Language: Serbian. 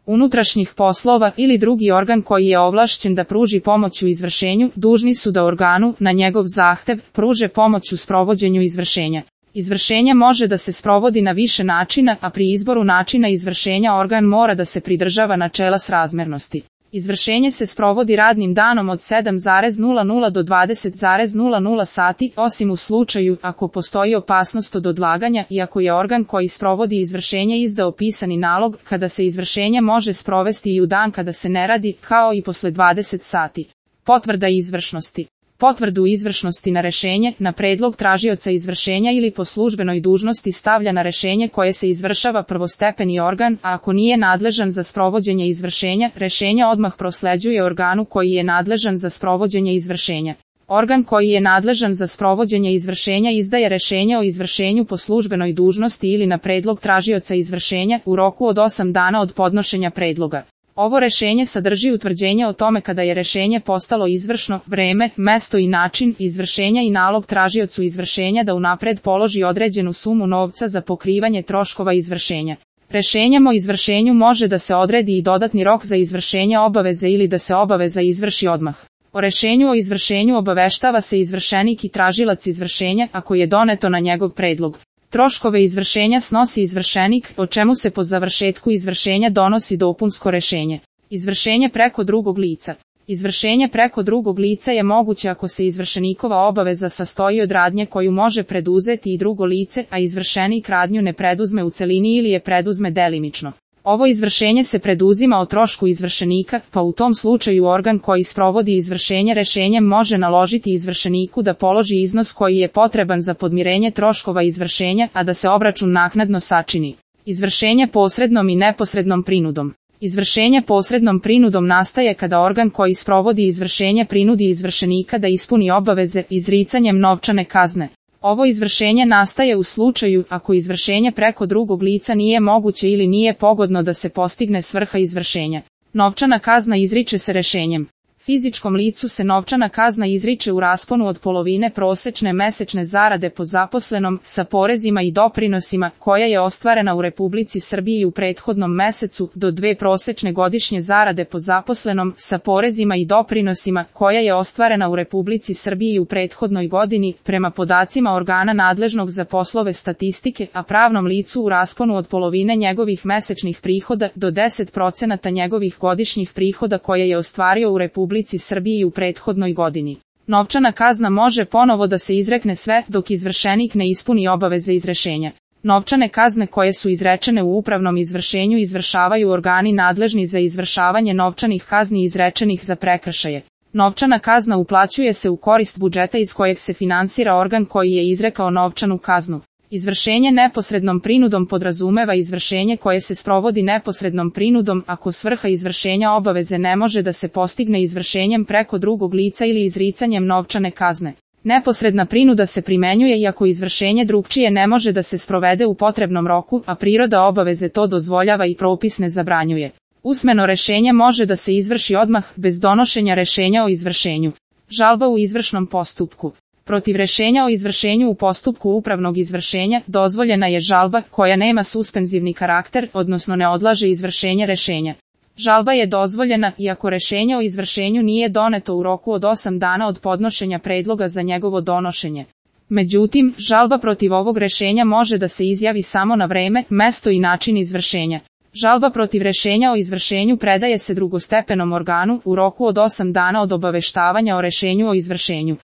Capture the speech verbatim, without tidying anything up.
unutrašnjih poslova ili drugi organ koji je ovlašćen da pruži pomoć u izvršenju, dužni su da organu, na njegov zahtev, pruže pomoć u sprovođenju izvršenja. Izvršenje može da se sprovodi na više načina, a pri izboru načina izvršenja organ mora da se pridržava načela srazmernosti. Izvršenje se sprovodi radnim danom od sedam zarez nula nula do dvadeset zarez nula nula sati, osim u slučaju ako postoji opasnost od odlaganja i ako je organ koji sprovodi izvršenje izdao pisani nalog, kada se izvršenje može sprovesti i u dan kada se ne radi, kao i posle dvadeset sati. Potvrda izvršnosti. Potvrdu izvršnosti na rešenje, na predlog tražioca izvršenja ili po službenoj dužnosti stavlja na rešenje koje se izvršava prvostepeni organ, a ako nije nadležan za sprovođenje izvršenja, rešenje odmah prosleđuje organu koji je nadležan za sprovođenje izvršenja. Organ koji je nadležan za sprovođenje izvršenja izdaje rešenje o izvršenju po službenoj dužnosti ili na predlog tražioca izvršenja u roku od osam dana od podnošenja predloga. Ovo rešenje sadrži utvrđenje o tome kada je rešenje postalo izvršno, vreme, mesto i način izvršenja i nalog tražiocu izvršenja da unapred položi određenu sumu novca za pokrivanje troškova izvršenja. Rešenjem o izvršenju može da se odredi i dodatni rok za izvršenje obaveze ili da se obaveza izvrši odmah. O rešenju o izvršenju obaveštava se izvršenik i tražilac izvršenja ako je doneto na njegov predlog. Troškove izvršenja snosi izvršenik, o čemu se po završetku izvršenja donosi dopunsko rešenje. Izvršenje preko drugog lica. Izvršenje preko drugog lica je moguće ako se izvršenikova obaveza sastoji od radnje koju može preduzeti i drugo lice, a izvršenik radnju ne preduzme u celini ili je preduzme delimično. Ovo izvršenje se preduzima o trošku izvršenika, pa u tom slučaju organ koji sprovodi izvršenje rešenjem može naložiti izvršeniku da položi iznos koji je potreban za podmirenje troškova izvršenja, a da se obračun naknadno sačini. Izvršenje posrednom i neposrednom prinudom. Izvršenje posrednom prinudom nastaje kada organ koji sprovodi izvršenje prinudi izvršenika da ispuni obaveze izricanjem novčane kazne. Ovo izvršenje nastaje u slučaju ako izvršenje preko drugog lica nije moguće ili nije pogodno da se postigne svrha izvršenja. Novčana kazna izriče se rešenjem. Fizičkom licu se novčana kazna izriče u rasponu od polovine prosečne mesečne zarade po zaposlenom, sa porezima i doprinosima, koja je ostvarena u Republici Srbiji u prethodnom mesecu, do dve prosečne godišnje zarade po zaposlenom, sa porezima i doprinosima, koja je ostvarena u Republici Srbiji u prethodnoj godini, prema podacima organa nadležnog za poslove statistike, a pravnom licu u rasponu od polovine njegovih mesečnih prihoda do deset procenata njegovih godišnjih prihoda koje je ostvario u Republici Srbiji u prethodnoj godini. Novčana kazna može ponovo da se izrekne sve dok izvršenik ne ispuni obaveze iz rešenja. Novčane kazne koje su izrečene u upravnom izvršenju izvršavaju organi nadležni za izvršavanje novčanih kazni izrečenih za prekršaje. Novčana kazna uplaćuje se u korist budžeta iz kojeg se finansira organ koji je izrekao novčanu kaznu. Izvršenje neposrednom prinudom podrazumeva izvršenje koje se sprovodi neposrednom prinudom ako svrha izvršenja obaveze ne može da se postigne izvršenjem preko drugog lica ili izricanjem novčane kazne. Neposredna prinuda se primenjuje i ako izvršenje drugčije ne može da se sprovede u potrebnom roku, a priroda obaveze to dozvoljava i propis ne zabranjuje. Usmeno rešenje može da se izvrši odmah, bez donošenja rešenja o izvršenju. Žalba u izvršnom postupku. Protiv rešenja o izvršenju u postupku upravnog izvršenja dozvoljena je žalba koja nema suspenzivni karakter, odnosno ne odlaže izvršenje rešenja. Žalba je dozvoljena i ako rešenje o izvršenju nije doneto u roku od osam dana od podnošenja predloga za njegovo donošenje. Međutim, žalba protiv ovog rešenja može da se izjavi samo na vreme, mesto i način izvršenja. Žalba protiv rešenja o izvršenju predaje se drugostepenom organu u roku od osam dana od obaveštavanja o rešenju o izvršenju.